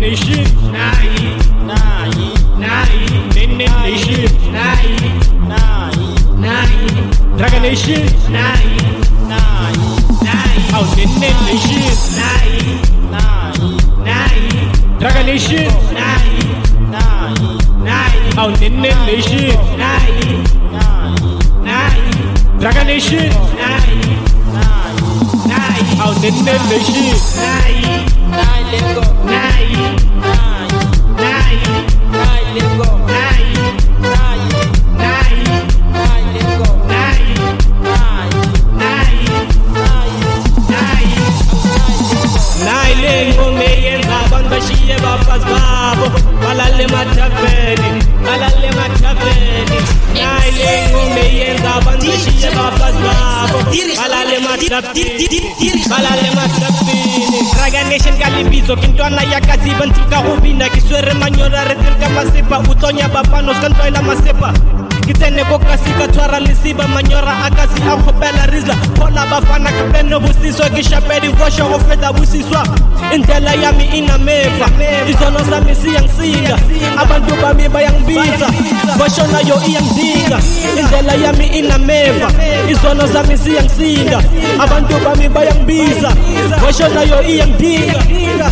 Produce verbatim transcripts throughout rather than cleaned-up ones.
Nation, Nai, Nai, Nai, Nene Nation, Nai, Nai, Nai, Dragon Nation, Nai, Nai, Nai, oh Nene Nation, Nai, Nai, Nai, Dragon Nation, Nai, Nai, Nai, oh Nene Nation, Nai, Nai, Nai, Dragon Nation, Nai, Nai, Nai, oh Nene Nation, Nai, Nai Lego, Nai, Nai, Nai, Nai Lego, Nai, Nai, Nai, Nai Lego, Nai, Nai, Nai, Nai, Nai, Nai Lego meyenza abantu bashiye bafazi babo balale mathaveni balale mathaveni Nai Lego meyenza abantu bashiye bafazi babo balale mathaveni balale mathaveni Dragon Nation kalibizo kintwana yakaziba ntika ubina kiswere manyora retilka masepa utonya bafano skantwaila masepa Kitene kokasi katwara lisiba manyora akasi akhopela rizla Pola bafana kapeno busiswa kishapedi vosho ofeda busiswa Indlela yami inameva Izono sami siyangisika Abantu bami bayangbiza Vosho nayo iyangidinga Indlela yami inameva Izono sami siyangisika Abantu bami bayangbiza Vosho nayo iyangidinga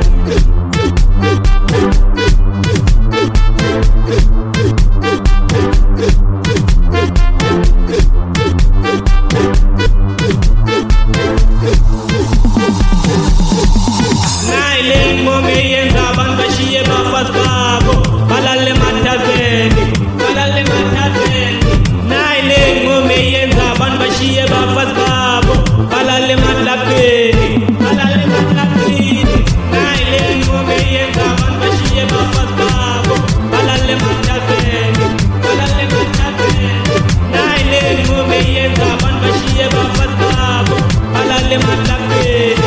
balale mathaveni balale mathaveni Nai ngome yenza abantu bashiye bafazi babo balale mathaveni balale mathaveni Nai ngome yenza abantu bashiye bafazi babo balale mathaveni balale mathaveni Nai ngome yenza abantu bashiye bafazi babo balale mathaveni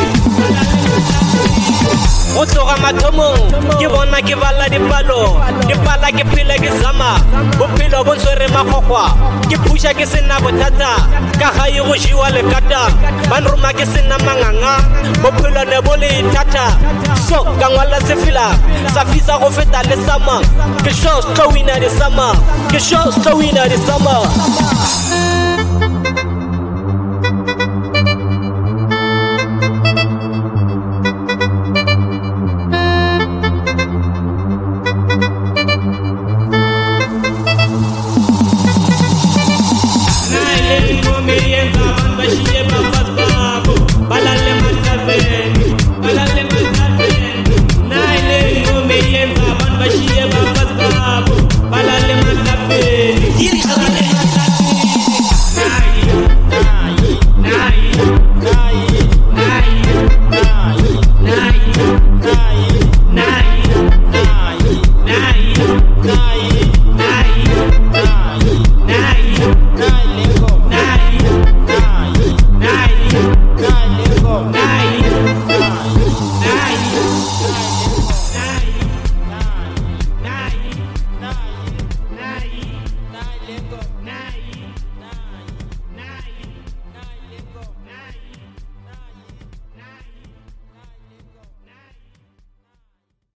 Otsoga mathomo ke bona ke bala dipalo ke pala ke phela ke zama bophelo bo ntshwere magogwa ke pusha ke sena bothata ka ga e go jiwa le kata banruma ke sena manganga bophelo ne bo le thata so ka ngwala se fila sa fisa go feta le sama ke shows to win at the summer ke shows to win at the summer